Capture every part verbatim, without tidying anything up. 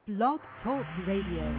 Blog Talk Radio.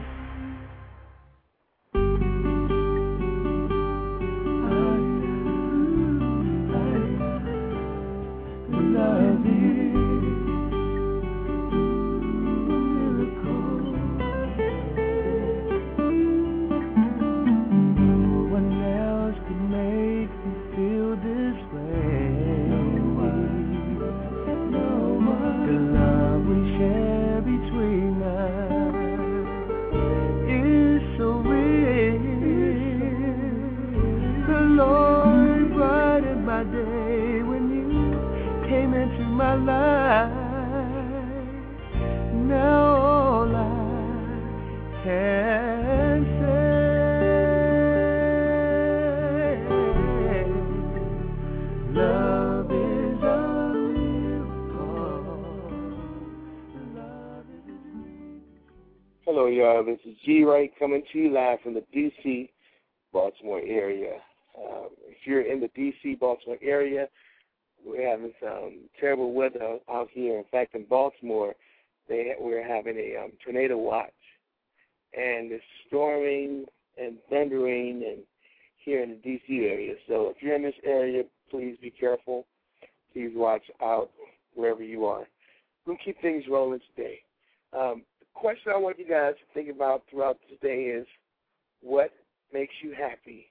Hello, y'all. This is G. Wright coming to you live from the D C, Baltimore area. Um, if you're in the D C, Baltimore area, we're having some terrible weather out here. In fact, in Baltimore, they we're having a um, tornado watch, and it's storming and thundering and here in the D C area. So if you're in this area, please be careful. Please watch out wherever you are. We'll keep things rolling today. Um, question I want you guys to think about throughout today is, what makes you happy?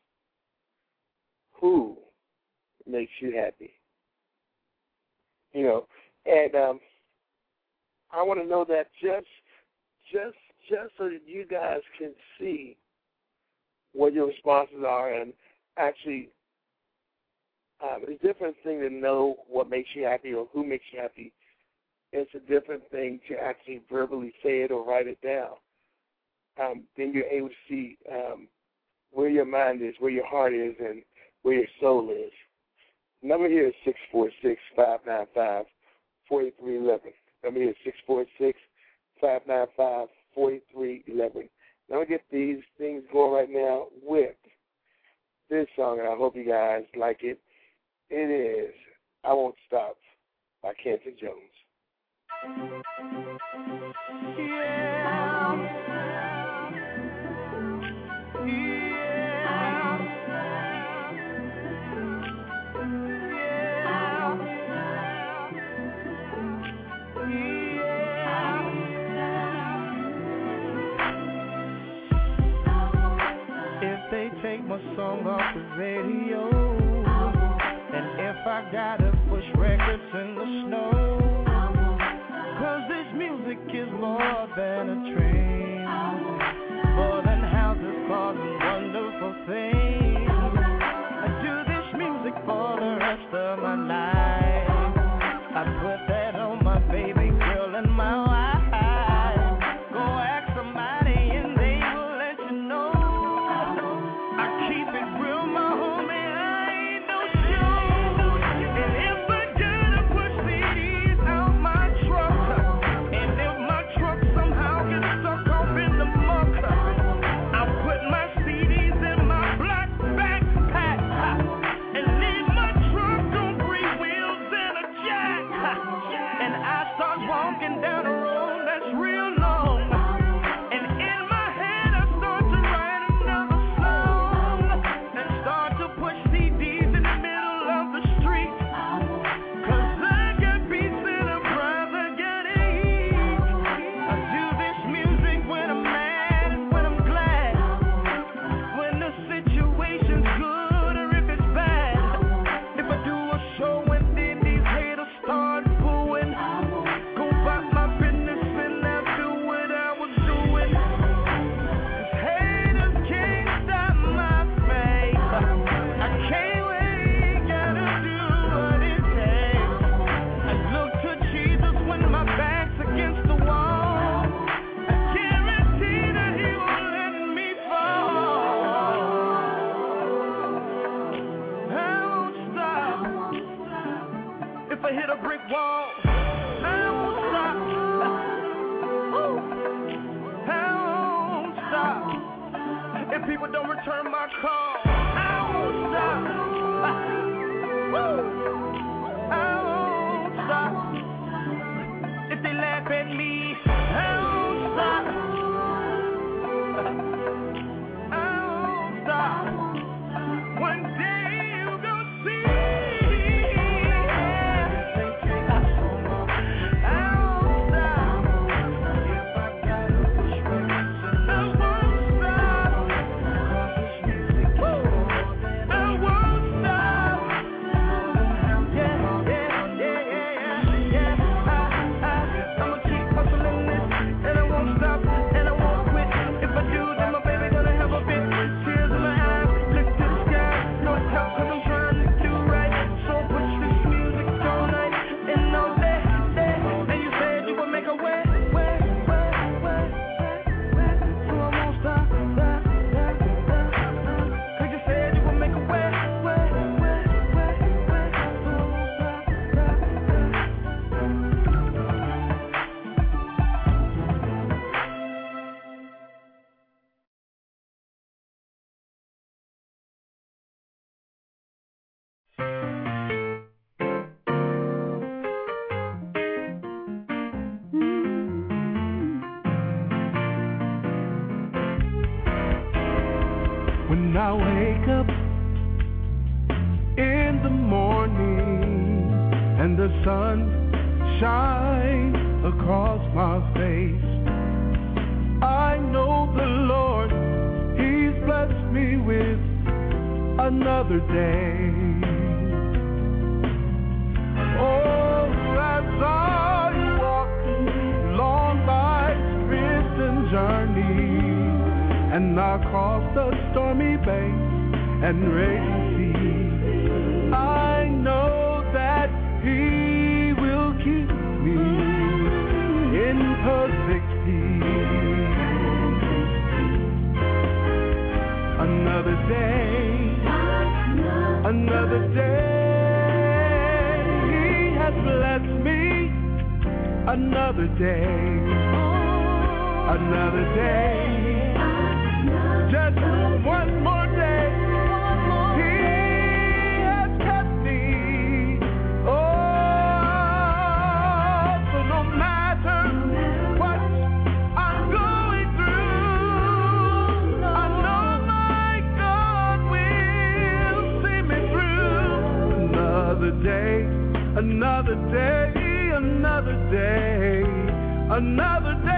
Who makes you happy? You know, and um, I want to know that just, just, just so that you guys can see what your responses are, and actually, um, it's a different thing to know what makes you happy or who makes you happy. It's a different thing to actually verbally say it or write it down. Um, then you're able to see um, where your mind is, where your heart is, and where your soul is. The number here is six four six, five nine five, four three one one. Number here is six four six, five nine five, four three one one. Now we get these things going right now with this song, and I hope you guys like it. It is I Won't Stop by Kenton Jones. If they take my song off the radio, and if I gotta push records in the snow, music is more than a dream, more than houses, cars, and wonderful things. I do this music for the rest of my life. I put that on my baby girl and my wife. Go ask somebody and they will let you know. I keep it real, my homie, I ain't no show. And if I gotta push C Ds out my truck, somehow get stuck off in the muck, I put my C Ds in my black backpack and leave my truck on three wheels and a jack. And I start walking down a road that's real long, and in my head I start to write another song and start to push C Ds in the middle of the street, 'cause I got beats and I'd rather get eat. I do this music when I'm mad and when I'm glad, when the situation's good or if it's bad. If I do a show and then these haters start booing, go about my business and I'll do what I was doing. 'Cause haters can't stop my fate. I can't wait, gotta do what it takes. I look to Jesus when my back's against the wall. I guarantee that he won't let me fall. I won't stop. If I hit a brick wall, I won't stop. Woo. I won't stop. If people don't return my call, I won't stop. Woo. I won't stop. If they laugh at me, I won't stop. I wake up in the morning and the sun shines across my face, I know the Lord, He's blessed me with another day. Oh, as I walk along life's Christian journey, and I cross the stormy banks and raging seas, I know that He will keep me in perfect peace. Another day, another day, He has blessed me. Another day, another day, just one more day. He has kept me. Oh, so no matter what I'm going through, I know my God will see me through. Another day, another day, another day, another day.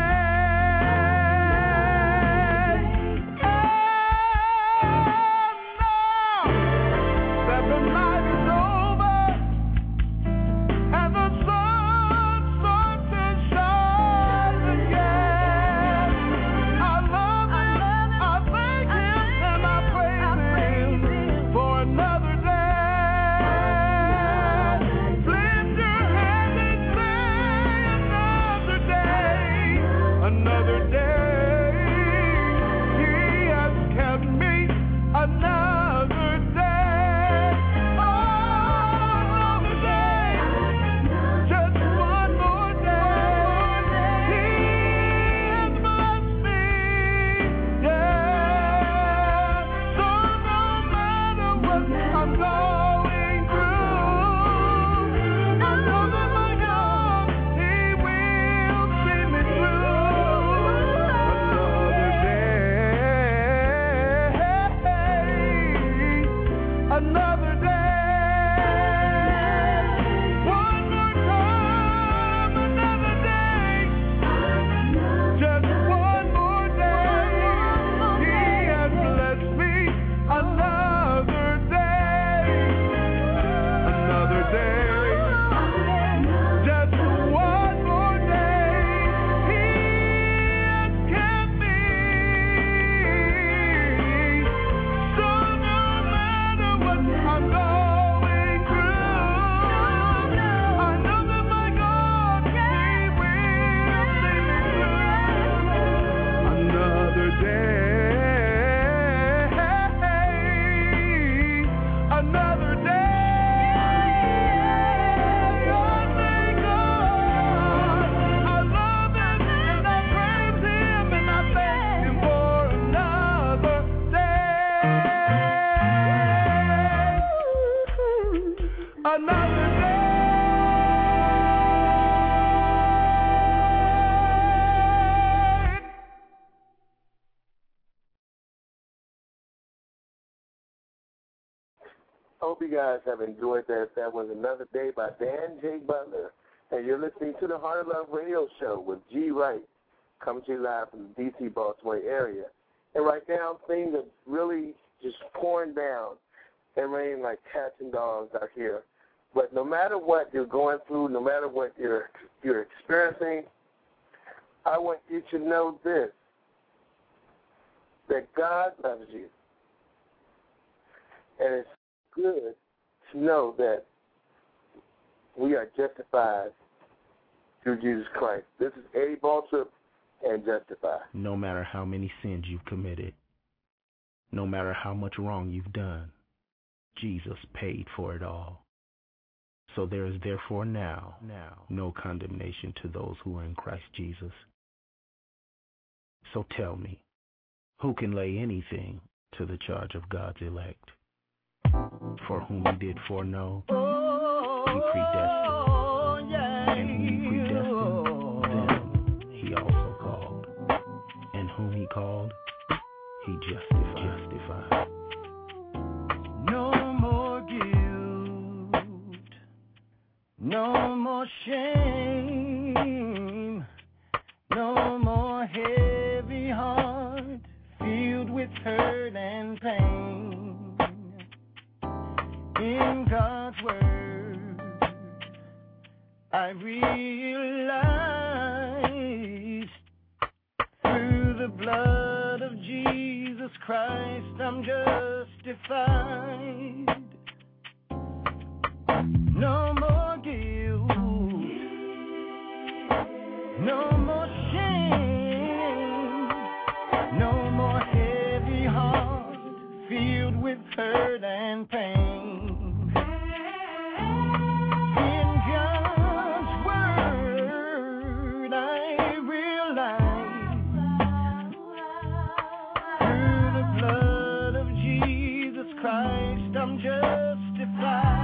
I hope you guys have enjoyed that. That was Another Day by Dan J. Butler. And you're listening to the Heart of Love Radio Show with G. Wright, coming to you live from the D C Baltimore area. And right now, things are really just pouring down and raining like cats and dogs out here. But no matter what you're going through, no matter what you're, you're experiencing, I want you to know this, that God loves you. And it's good to know that we are justified through Jesus Christ. This is Eddie Baltrip and Justified. No matter how many sins you've committed, no matter how much wrong you've done, Jesus paid for it all. So there is therefore now, now no condemnation to those who are in Christ Jesus. So tell me, who can lay anything to the charge of God's elect? For whom he did foreknow, he predestined, and whom he predestined, them he also called, and whom he called, he justified. justified. No more shame, no more heavy heart filled with hurt and pain. In God's word, I realize through the blood of Jesus Christ I'm justified. No more guilt, no more shame, no more heavy heart filled with hurt and pain. In God's word I realize through the blood of Jesus Christ I'm justified.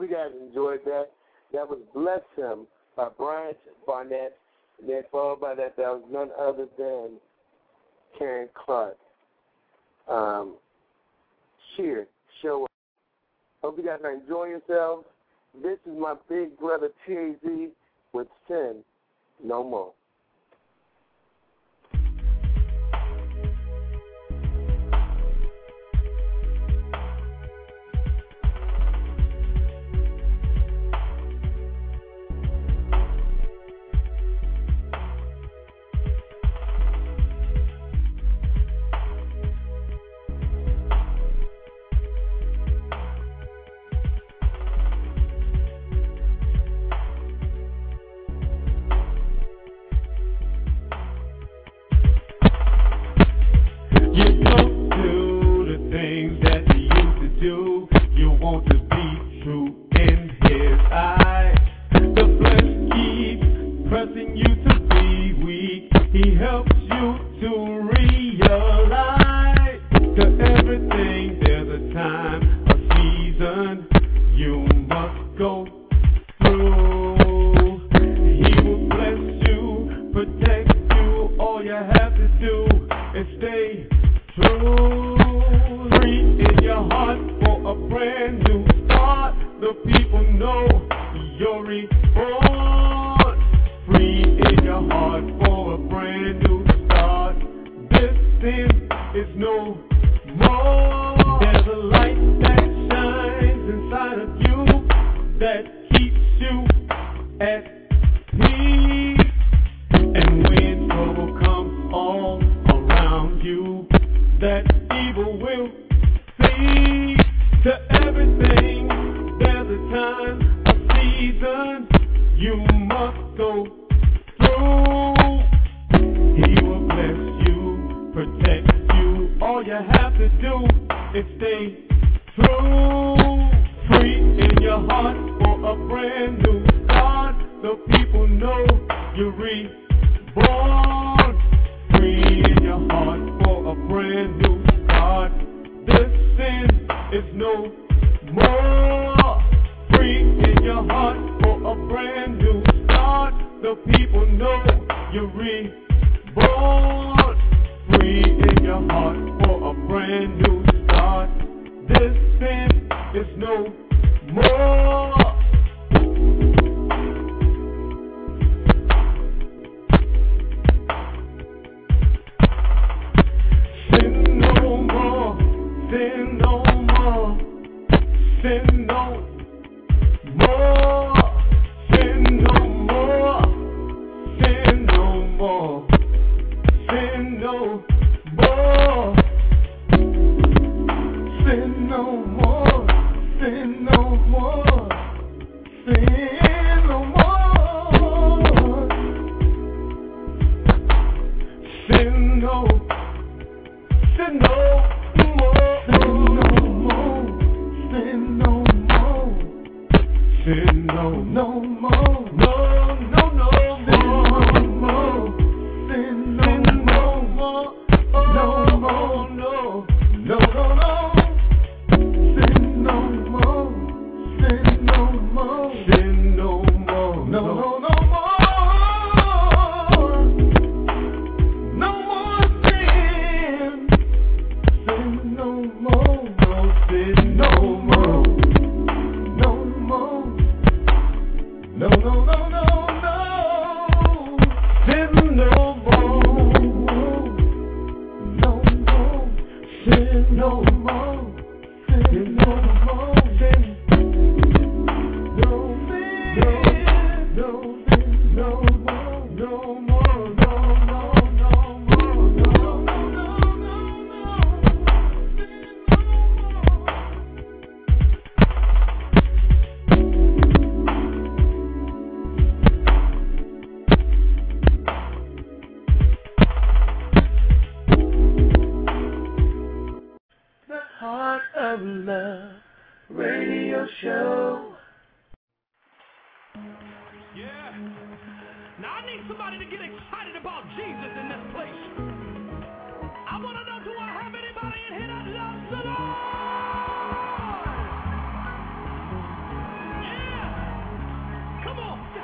hope you guys enjoyed that. That was Bless Him by Bryant Barnett. And then followed by that, that was none other than Karen Clark. Um, cheer, show up. Hope you guys are enjoying yourselves. This is my big brother T Z with Sin No More.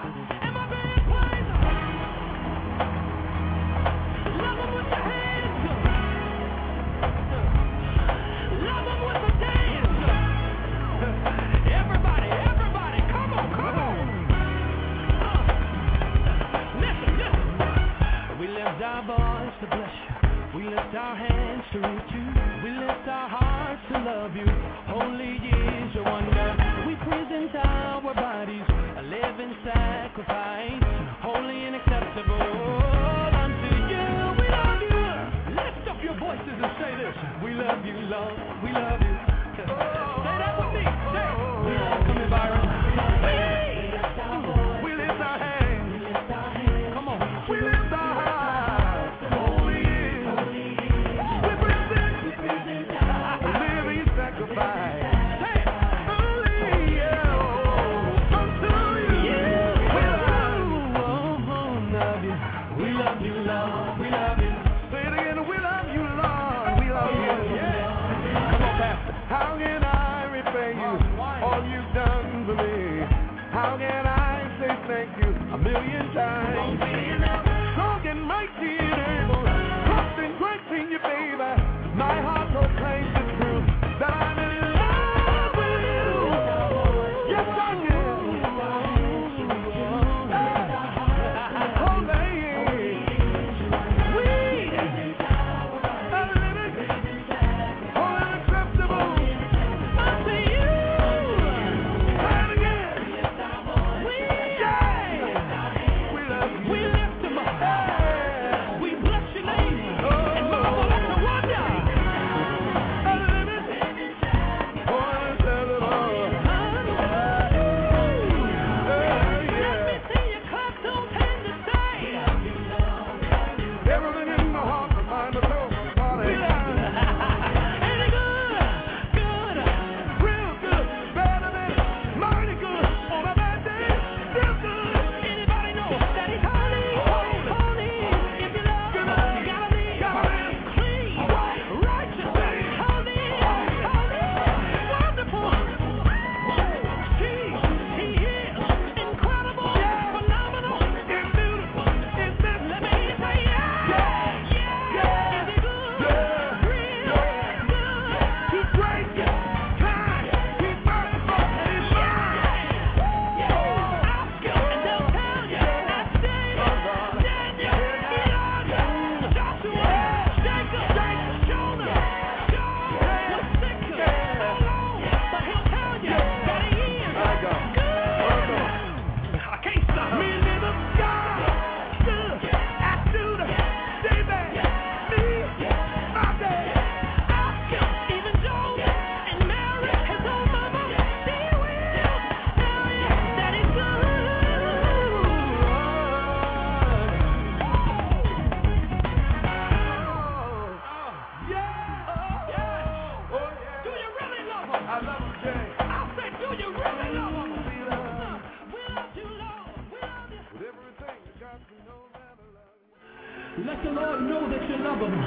Let the Lord know that you love him.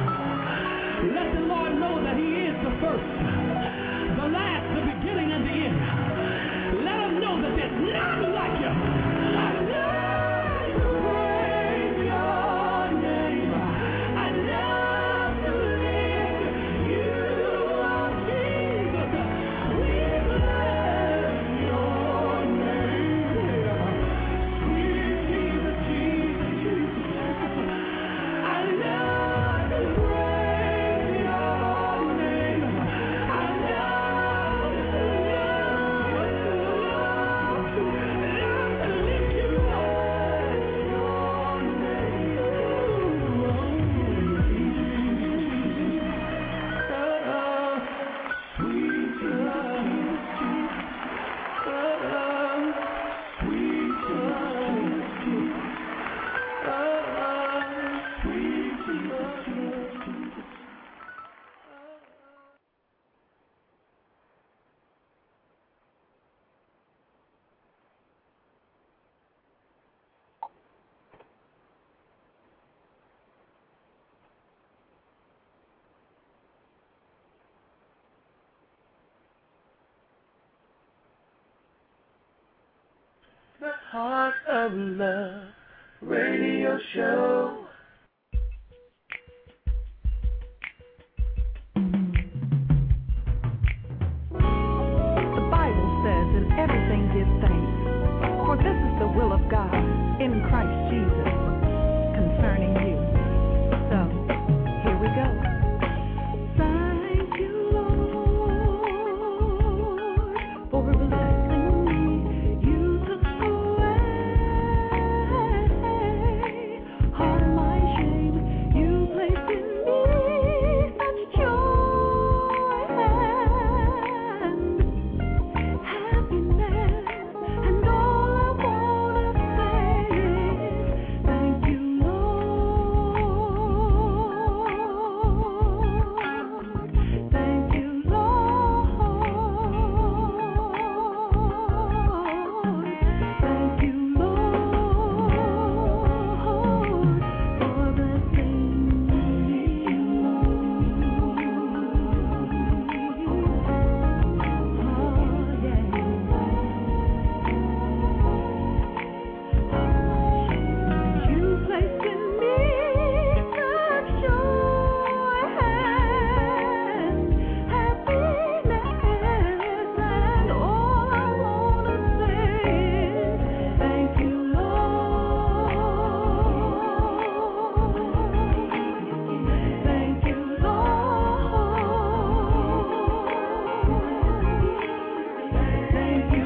Let the Lord know that he is the first, the last, the beginning, and the end. Let him know that there's none like you. I love to praise your name. I love to lift you up, Jesus. We bless your name. Sweet Jesus, Jesus, Jesus. I love to praise your name. I love to love to love to The Heart of Love Radio Show. The Bible says, in everything give thanks, for this is the will of God in Christ Jesus concerning you. So, here we go. Thank you, Lord, for blessing me. You took away all my shame. You placed in me such joy and happiness. And all I wanna say is thank you, Lord. Thank you, Lord. Thank you, Lord, for blessing me. You placed in me such joy and happiness, and all I wanna say is thank you, Lord. Thank you, Lord. Thank you,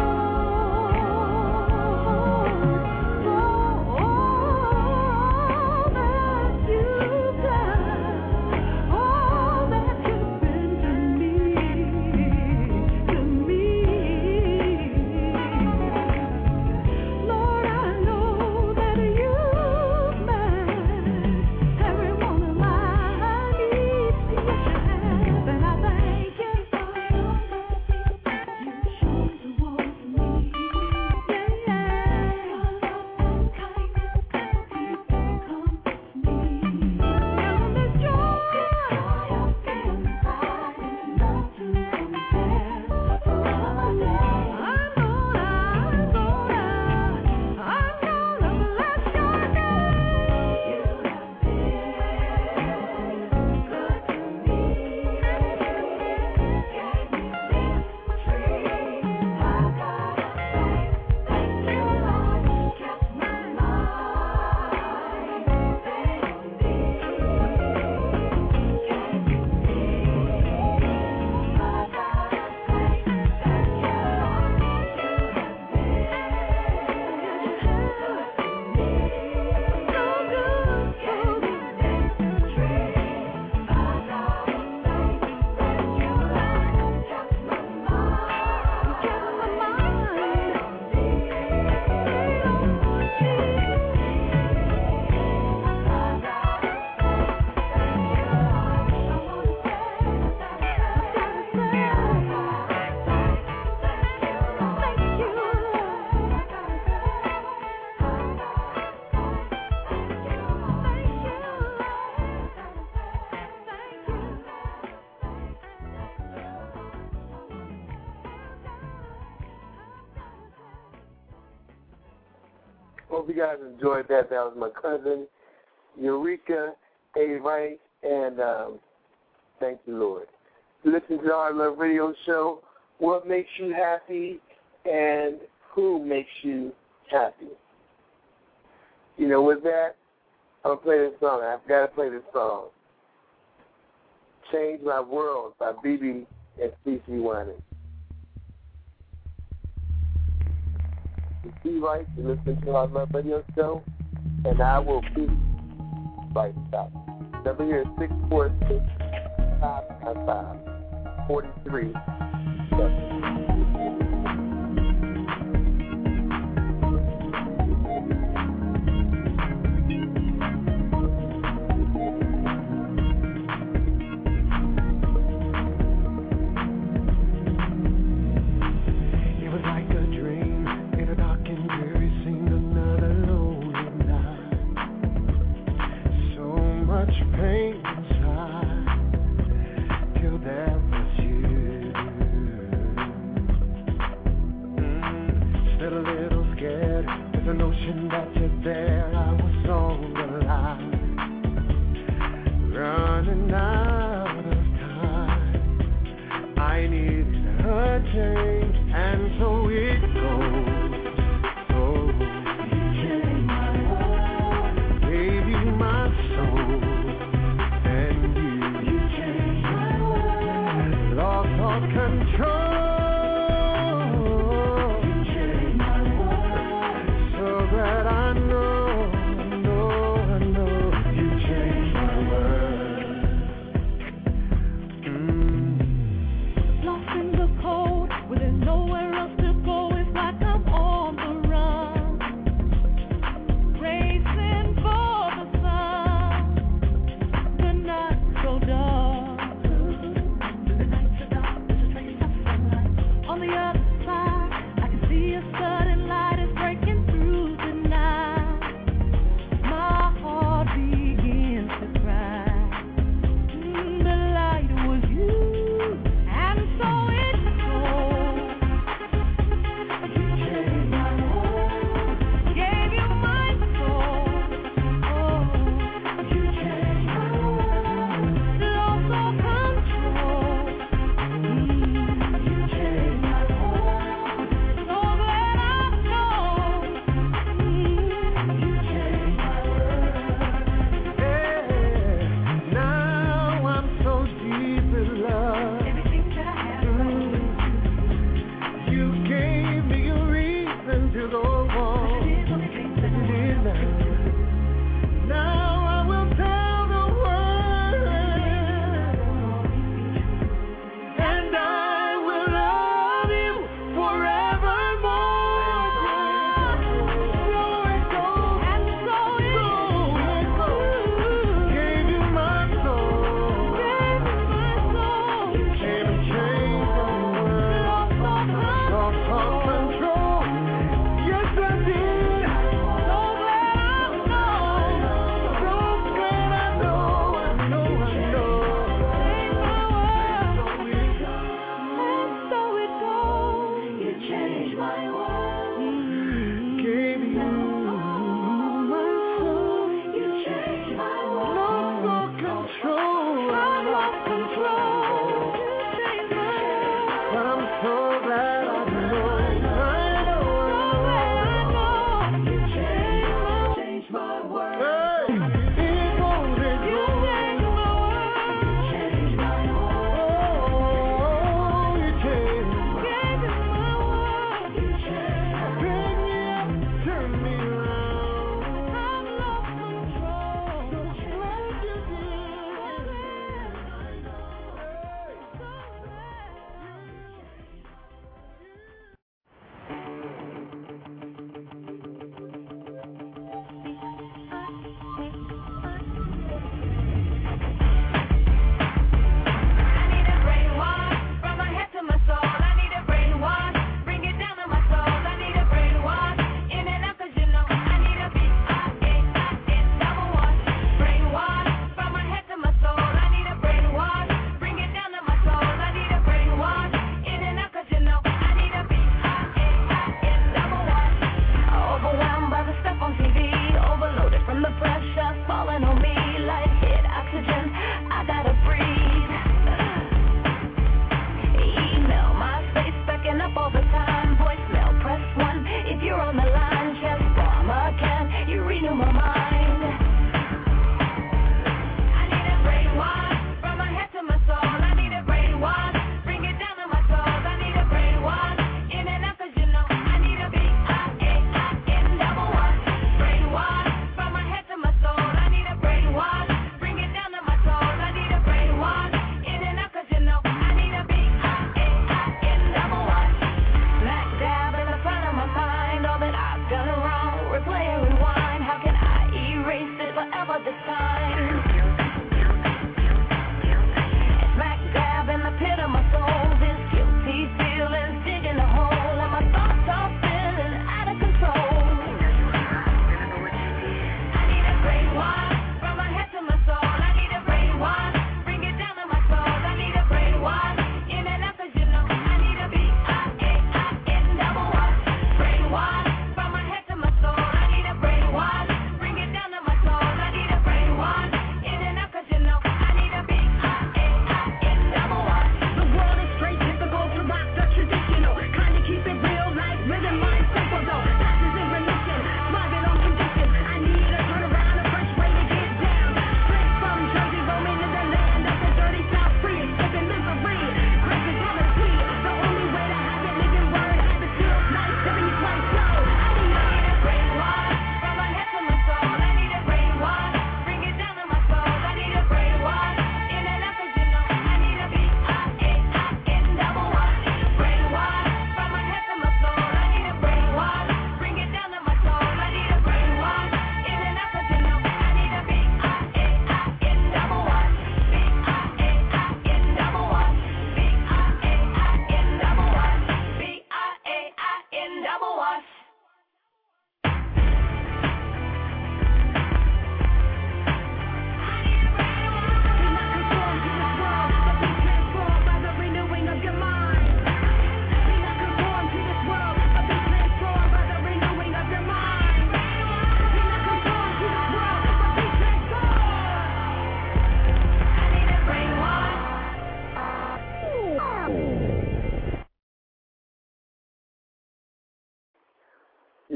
Hope you guys enjoyed that. That was my cousin, Eureka A. Wright, and um, thank you, Lord. Listen to our Love Radio Show. What makes you happy and who makes you happy? You know, with that, I'm going to play this song. I've got to play this song. Change My World by B B and C C Winans. Be right to listen to our Love Radio Show, and I will be right back. Number here is six four six, five nine five, four three seven. Pain inside till there was you. hoping that you're there. I was on the line, running out of time. I needed a change, and so it goes.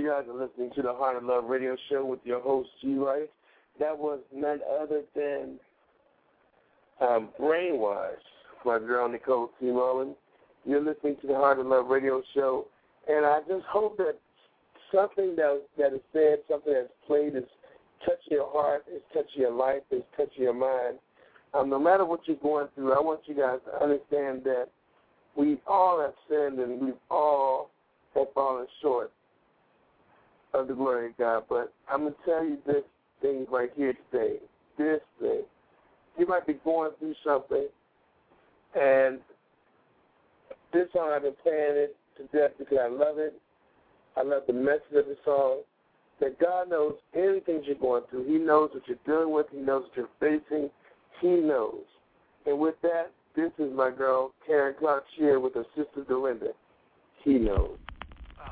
You guys are listening to the Heart of Love radio show with your host, G. Rice. That was none other than um, Brainwash, my girl, Nicole T. Mullen. You're listening to the Heart of Love radio show, and I just hope that something that, that is said, something that's played is touching your heart, is touching your life, is touching your mind. Um, no matter what you're going through, I want you guys to understand that we all have sinned and we've all have fallen short of the glory of God. But I'm going to tell you this thing right here today, this thing. You might be going through something, and this song, I've been playing it to death because I love it. I love the message of the song, that God knows anything you're going through. He knows what you're dealing with. He knows what you're facing. He knows. And with that, this is my girl, Karen Clark Shear, with her sister, Dorinda. He knows. Uh,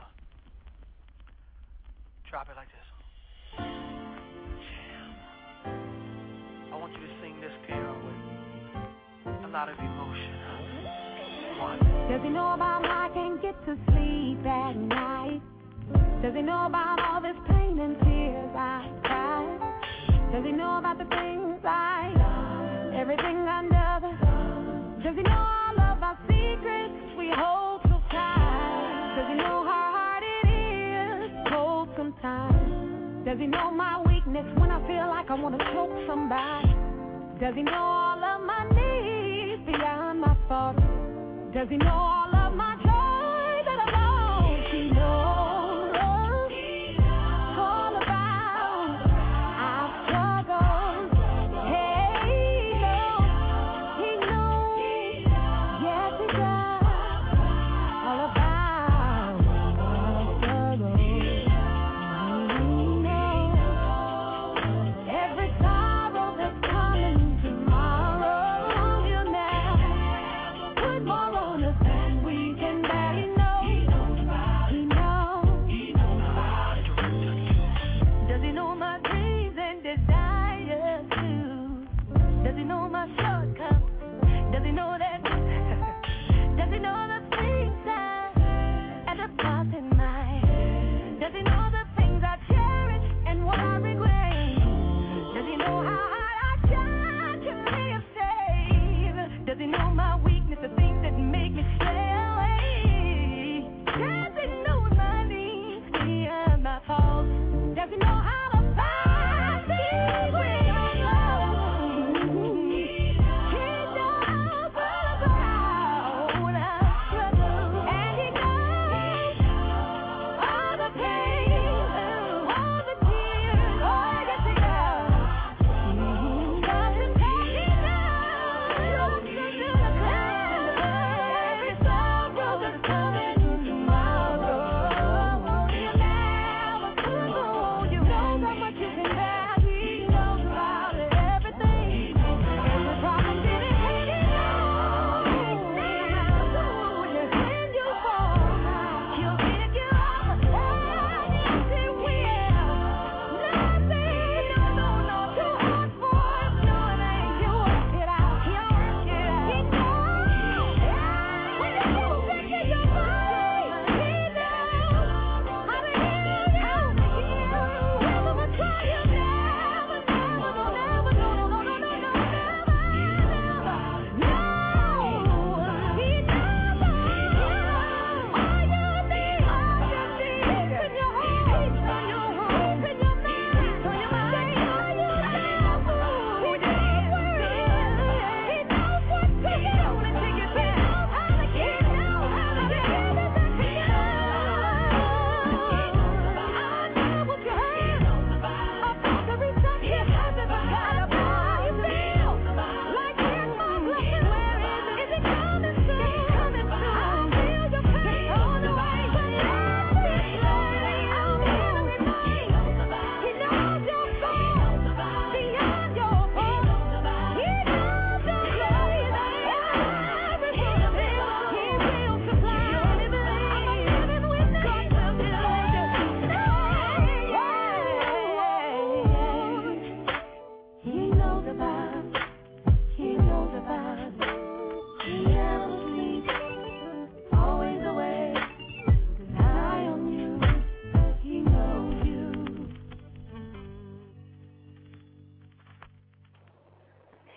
drop it like this. Jam. I want you to sing this, Carol, with a lot of emotion. One. Does he know about how I can't get to sleep at night? Does he know about all this pain and tears I cried? Does he know about the things I done, everything under the sun? Does he know all of our secrets we hold so tight? Does he know how hard it is, cold sometimes? Does he know my weakness when I feel like I want to choke somebody? Does he know all of my needs beyond my faults? Does he know all of my joy that I've lost? He knows. More on the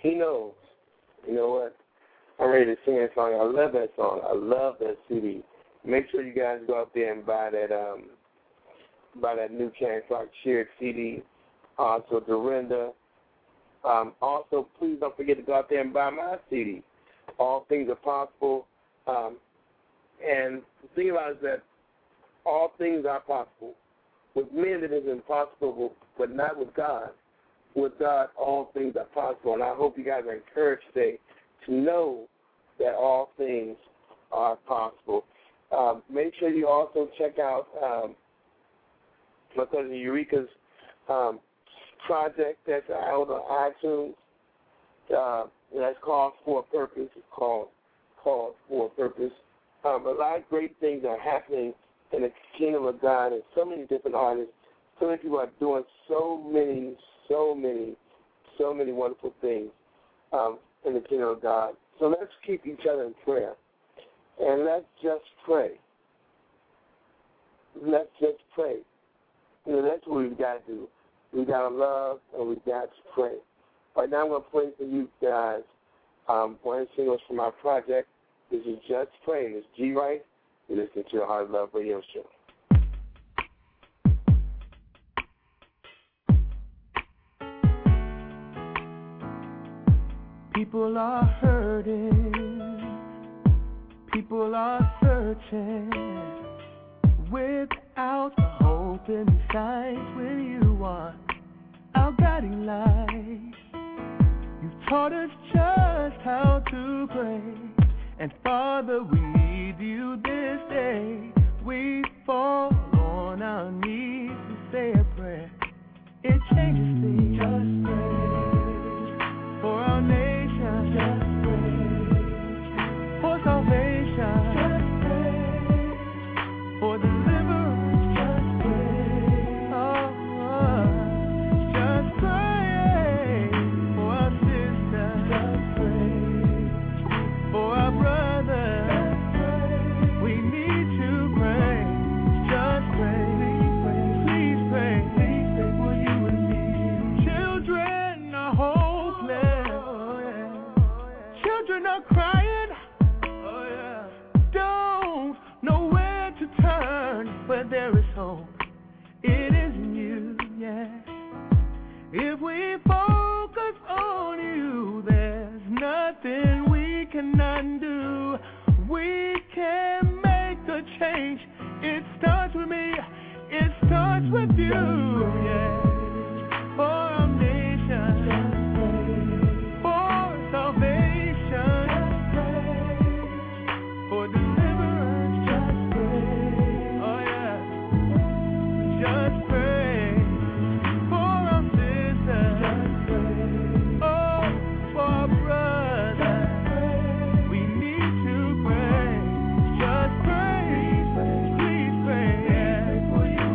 He knows. You know what? I'm ready to sing that song. I love that song. I love that C D. Make sure you guys go out there and buy that um, buy that new Karen Clark Sheard C D. Also, Dorinda. Um, also, please don't forget to go out there and buy my C D. All Things Are Possible. Um, and the thing about it is that all things are possible. With men, it is impossible, but not with God. With God, all things are possible. And I hope you guys are encouraged today to know that all things are possible. Um, make sure you also check out um, my cousin Eureka's um, project that's out on iTunes. Uh, that's called For a Purpose. It's called called For a Purpose. Um, a lot of great things are happening in the kingdom of God, and so many different artists, so many people are doing so many, so many, so many wonderful things um, in the kingdom of God. So let's keep each other in prayer, and let's just pray. Let's just pray. You know, that's what we've got to do. We've got to love, and we've got to pray. Right now I'm going to play for you guys um, one of the singles from our project. This is Just Pray. It's G. Wright. You're listening to the Heart of Love Radio Show. People are hurting. People are searching without hope in sight. When you are our guiding light, you've taught us just how to pray. And Father, we need you this day. We fall on our knees to say a prayer. It changes things. Just pray for our nation. Just pray for salvation. Just pray for deliverance. Just pray. Oh, oh. Just pray for our sisters. Just pray for our brothers. Just pray. We need to pray. Just pray. Please pray. Please pray for you and me. Children are hopeless. Oh, yeah. Children are crying. Oh, yeah. Don't know where to turn, but there is hope. It is in you, yeah. If we focus on you, there's nothing we can undo. We can make the change. It starts with me. It starts with you, yeah. For our nation, for salvation, for deliverance, oh yeah. Just pray for our sisters, oh, for our brothers. We need to pray. Just pray, please pray, yeah.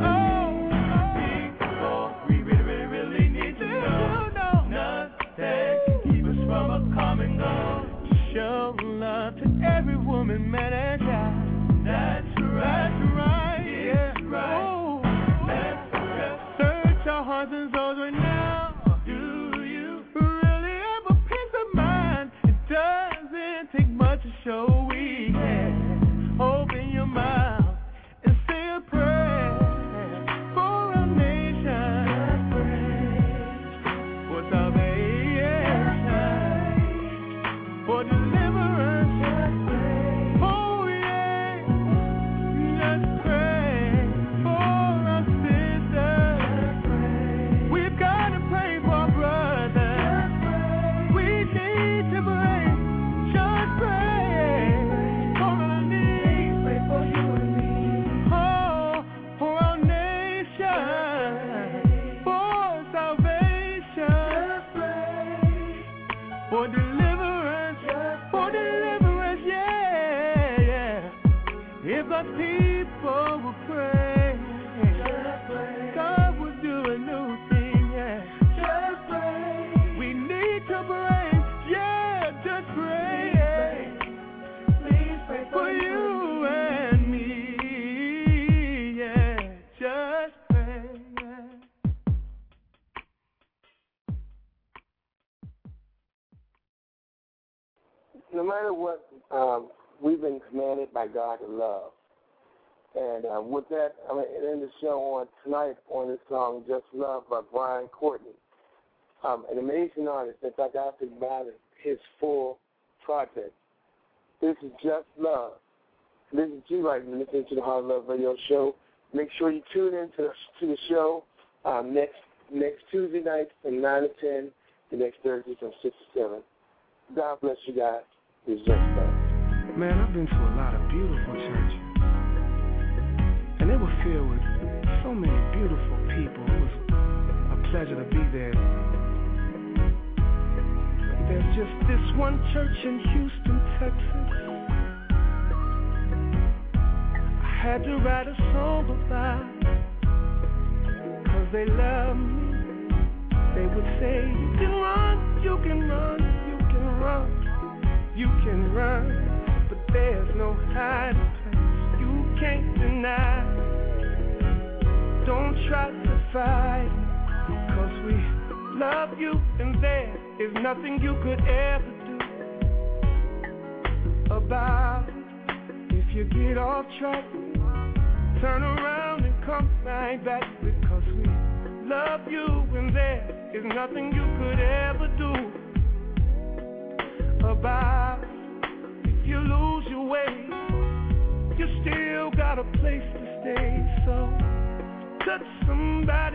Oh, we really, really, really need to know nothing can keep us from a common goal. Show love to every woman, man, and child. That's right, that's right, yeah, right. Oh, that's right. Search our hearts and souls right now. Do you really have a peace of mind? It doesn't take much to show we can. Open your mouth and say a prayer for our nation, for salvation, for deliverance. Oh yeah, just pray for our sisters. We've got to pray for our brothers. We need to pray. Just pray for our knees. Pray for you and me. Oh, for our nation, for salvation, for deliverance, for deliverance, yeah, yeah. If the people will pray, God will do a new thing, yeah. Just pray. We need to pray, yeah, just pray, yeah. Please pray for you and me, yeah. Just pray, yeah. matter what, um, we've been commanded by God to love. And uh, with that, I'm going to end the show on tonight on this song, Just Love by Brian Courtney. Um, an amazing artist. In fact, I have to buy his full project. This is Just Love. This is G Wright, listening to the Heart of Love Radio Show. Make sure you tune in to the, to the show um, next next Tuesday night from nine to ten, the next Thursday from six to seven. God bless you guys. It's Just Love. Man, I've been to a lot of beautiful churches, and they were filled with so many beautiful people. It was a pleasure to be there. But there's just this one church in Houston, Texas, I had to write a song about, 'cause they love me. They would say, you can run, you can run, you can run, you can run, but there's no hiding place you can't deny. Don't try to fight, 'cause we love you, and there is nothing you could ever do about it. If you get off track, turn around and come right back, because we love you, and there is nothing you could ever do about it. If you lose your way, you still got a place to stay. So touch somebody,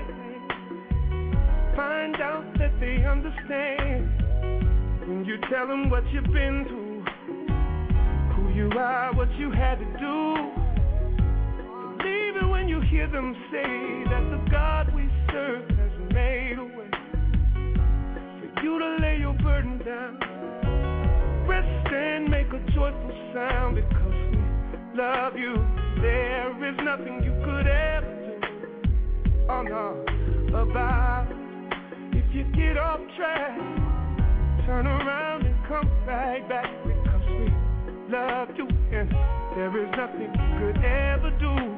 find out that they understand when you tell them what you've been through, who you are, what you had to do. Believe it when you hear them say that the God we serve has made a way for you to lay your burden down, rest and make a joyful sound, because we love you. There is nothing you could ever do, oh no, about it. If you get off track, turn around and come right back, because we love you, and there is nothing you could ever do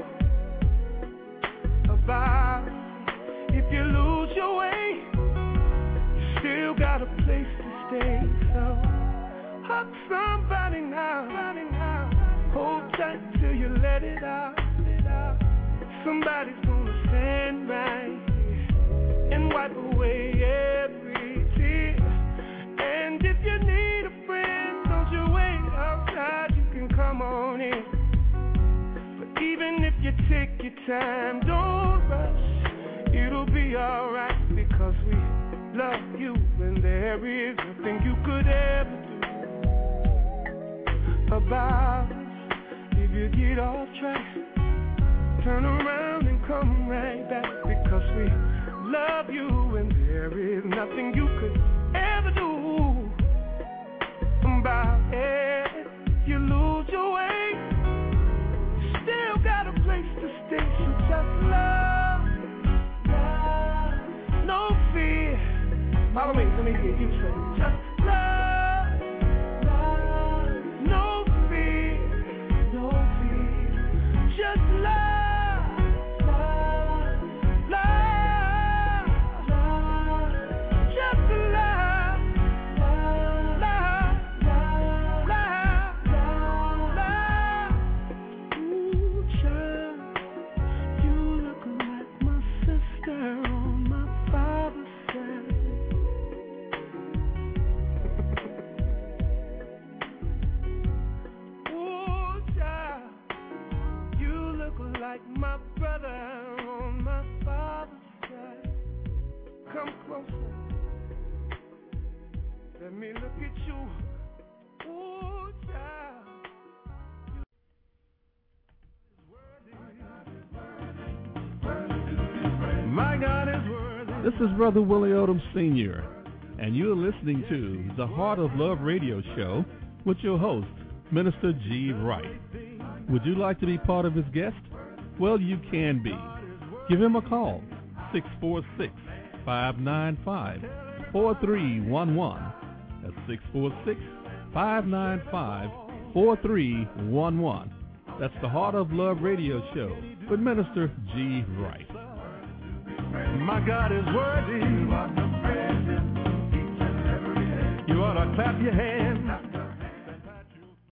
about it. If you lose your way, you still got a place to stay. So hug somebody now, hold tight till you let it out. Somebody's gonna stand right here and wipe away every tear. And if you need a friend, don't you wait outside, you can come on in. But even if you take your time, don't rush, it'll be alright, because we love you, and there is nothing you could ever do about it. If you get off track, turn around and come right back, because we love you, and there is nothing you could ever do about it. If you lose your way, you still got a place to stay. So just love, love, no fear. Follow me, let me hear you say, just love, love, no fear, no fear, just love. My brother on my father's side, come closer, let me look at you, ooh, child. My God is worthy. This is Brother Willie Odom Senior, and you're listening to the Heart of Love Radio Show with your host, Minister G. Wright. Would you like to be part of his guest? Well, you can be. Give him a call, six four six, five nine five, four three one one. That's six four six, five nine five, four three one one. That's the Heart of Love Radio Show with Minister G. Wright. My God is worthy. You ought to clap your hands.